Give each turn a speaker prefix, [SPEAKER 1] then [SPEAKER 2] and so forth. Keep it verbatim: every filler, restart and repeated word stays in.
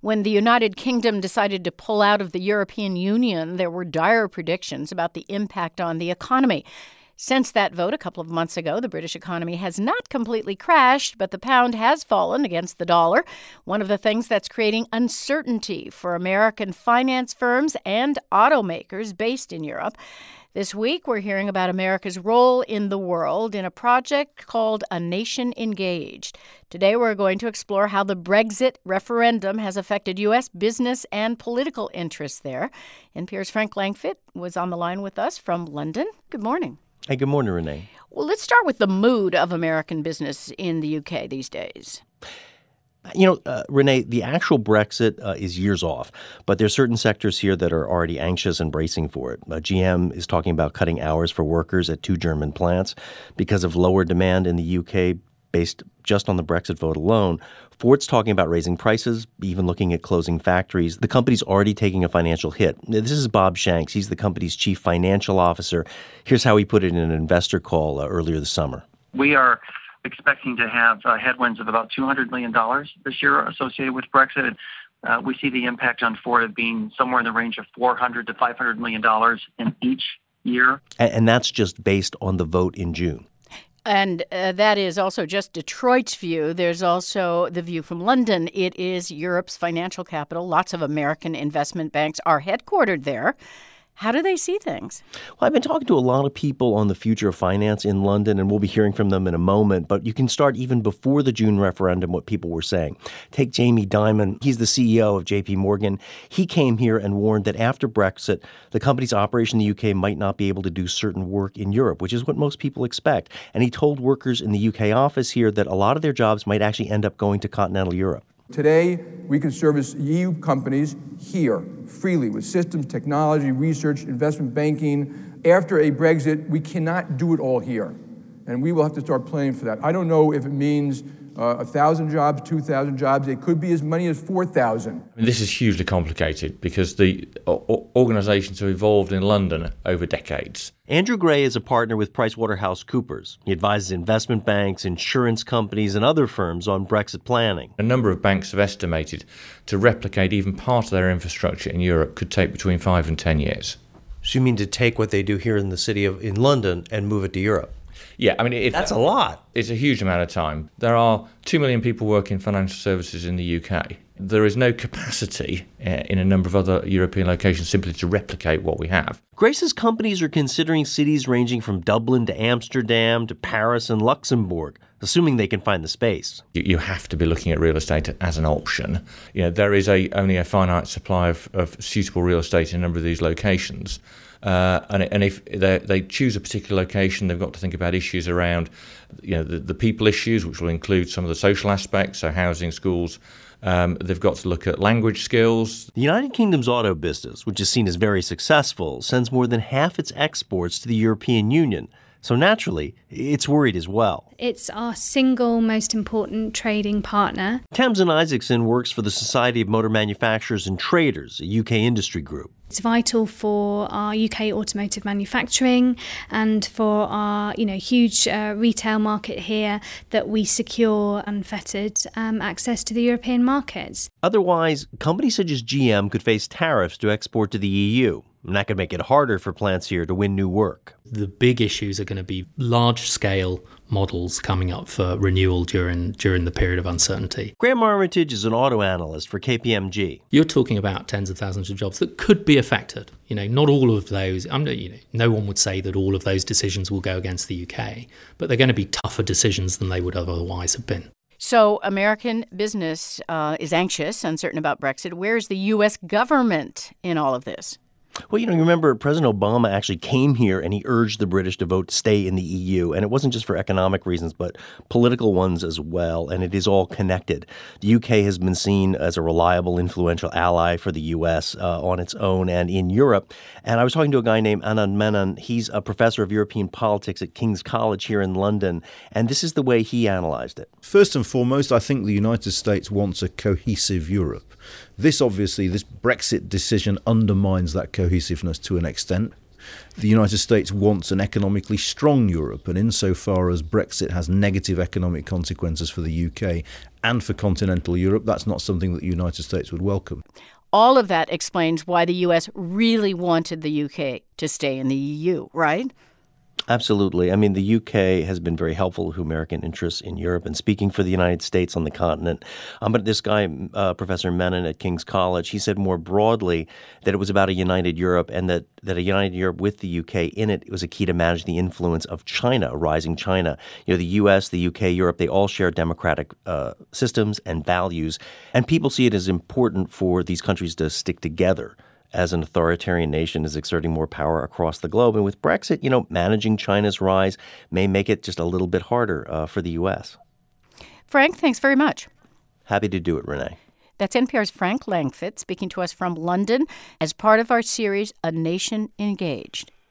[SPEAKER 1] When the United Kingdom decided to pull out of the European Union, there were dire predictions about the impact on the economy. Since that vote a couple of months ago, the British economy has not completely crashed, but the pound has fallen against the dollar, one of the things that's creating uncertainty for American finance firms and automakers based in Europe. This week, we're hearing about America's role in the world in a project called A Nation Engaged. Today, we're going to explore how the Brexit referendum has affected U S business and political interests there. N P R's Frank Langfitt was on the line with us from London. Good morning.
[SPEAKER 2] Hey, good morning, Renee.
[SPEAKER 1] Well, let's start with the mood of American business in the U K these days.
[SPEAKER 2] You know, uh, Renee, the actual Brexit uh, is years off, but there's certain sectors here that are already anxious and bracing for it. Uh, G M is talking about cutting hours for workers at two German plants because of lower demand in the U K based just on the Brexit vote alone. Ford's talking about raising prices, even looking at closing factories. The company's already taking a financial hit. This is Bob Shanks. He's the company's chief financial officer. Here's how he put it in an investor call uh, earlier this summer.
[SPEAKER 3] We are expecting to have uh, headwinds of about two hundred million dollars this year associated with Brexit. Uh, we see the impact on Ford of being somewhere in the range of four hundred to five hundred million dollars in each year.
[SPEAKER 2] And, and that's just based on the vote in June.
[SPEAKER 1] And uh, that is also just Detroit's view. There's also the view from London. It is Europe's financial capital. Lots of American investment banks are headquartered there. How do they see things?
[SPEAKER 2] Well, I've been talking to a lot of people on the future of finance in London, and we'll be hearing from them in a moment. But you can start even before the June referendum what people were saying. Take Jamie Dimon. He's the C E O of J P Morgan. He came here and warned that after Brexit, the company's operation in the U K might not be able to do certain work in Europe, which is what most people expect. And he told workers in the U K office here that a lot of their jobs might actually end up going to continental Europe.
[SPEAKER 4] Today, we can service E U companies here freely with systems, technology, research, investment banking. After a Brexit, we cannot do it all here, and we will have to start planning for that. I don't know if it means uh, one thousand jobs, two thousand jobs. It could be as many as four thousand.
[SPEAKER 5] I mean, this is hugely complicated because the o- organisations have evolved in London over decades.
[SPEAKER 2] Andrew Gray is a partner with PricewaterhouseCoopers. He advises investment banks, insurance companies, and other firms on Brexit planning.
[SPEAKER 5] A number of banks have estimated to replicate even part of their infrastructure in Europe could take between five and ten years.
[SPEAKER 2] So you mean to take what they do here in the city of in London and move it to Europe?
[SPEAKER 5] Yeah, I mean, if,
[SPEAKER 2] that's a lot.
[SPEAKER 5] It's a huge amount of time. There are two million people working in financial services in the U K. There is no capacity uh, in a number of other European locations simply to replicate what we have.
[SPEAKER 2] Grace's companies are considering cities ranging from Dublin to Amsterdam to Paris and Luxembourg, assuming they can find the space.
[SPEAKER 5] You, you have to be looking at real estate as an option. You know, there is a only a finite supply of, of suitable real estate in a number of these locations. Uh, and, and if they, they choose a particular location, they've got to think about issues around, you know, the, the people issues, which will include some of the social aspects, so housing, schools. Um, they've got to look at language skills.
[SPEAKER 2] The United Kingdom's auto business, which is seen as very successful, sends more than half its exports to the European Union. So naturally, it's worried as well.
[SPEAKER 6] It's our single most important trading partner.
[SPEAKER 2] Tamsin Isaacson works for the Society of Motor Manufacturers and Traders, a U K industry group.
[SPEAKER 6] It's vital for our U K automotive manufacturing and for our, you know, huge uh, retail market here that we secure unfettered um, access to the European markets.
[SPEAKER 2] Otherwise, companies such as G M could face tariffs to export to the E U. And that could make it harder for plants here to win new work.
[SPEAKER 7] The big issues are going to be large-scale models coming up for renewal during during the period of uncertainty.
[SPEAKER 2] Graham Armitage is an auto analyst for K P M G.
[SPEAKER 7] You're talking about tens of thousands of jobs that could be affected. You know, not all of those. I'm, you know, no one would say that all of those decisions will go against the U K, but they're going to be tougher decisions than they would otherwise have been.
[SPEAKER 1] So American business uh, is anxious, uncertain about Brexit. Where is the U S government in all of this?
[SPEAKER 2] Well, you know, you remember President Obama actually came here and he urged the British to vote to stay in the E U. And it wasn't just for economic reasons, but political ones as well. And it is all connected. The U K has been seen as a reliable, influential ally for the U S uh, on its own and in Europe. And I was talking to a guy named Anand Menon. He's a professor of European politics at King's College here in London. And this is the way he analyzed it.
[SPEAKER 8] First and foremost, I think the United States wants a cohesive Europe. This obviously, this Brexit decision undermines that cohesiveness to an extent. The United States wants an economically strong Europe, and insofar as Brexit has negative economic consequences for the U K and for continental Europe, that's not something that the United States would welcome.
[SPEAKER 1] All of that explains why the U S really wanted the U K to stay in the E U, right?
[SPEAKER 2] Absolutely. I mean, the U K has been very helpful to American interests in Europe and speaking for the United States on the continent. Um, but this guy, uh, Professor Menon at King's College, he said more broadly that it was about a united Europe and that, that a united Europe with the U K in it was a key to manage the influence of China, a rising China. You know, the U S, the U K, Europe, they all share democratic uh, systems and values. And people see it as important for these countries to stick together as an authoritarian nation is exerting more power across the globe. And with Brexit, you know, managing China's rise may make it just a little bit harder uh, for the U S.
[SPEAKER 1] Frank, thanks very much.
[SPEAKER 2] Happy to do it, Renee.
[SPEAKER 1] That's N P R's Frank Langfitt speaking to us from London as part of our series, A Nation Engaged.